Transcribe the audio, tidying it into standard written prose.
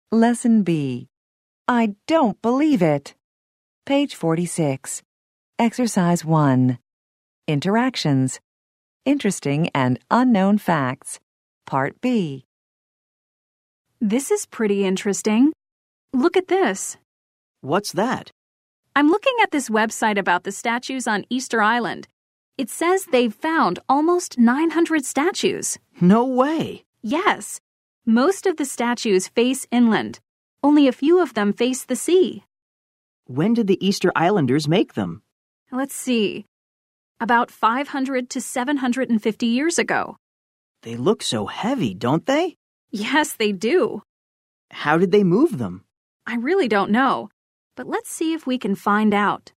Lesson B. I don't believe it. Page 46. Exercise 1. Interactions. Interesting and unknown facts. Part B. This is pretty interesting. Look at this. What's that? I'm looking at this website about the statues on Easter Island. It says they've found almost 900 statues. No way. Yes. Most of the statues face inland. Only a few of them face the sea. When did the Easter Islanders make them? Let's see. About 500 to 750 years ago. They look so heavy, don't they? Yes, they do. How did they move them? I really don't know. But let's see if we can find out.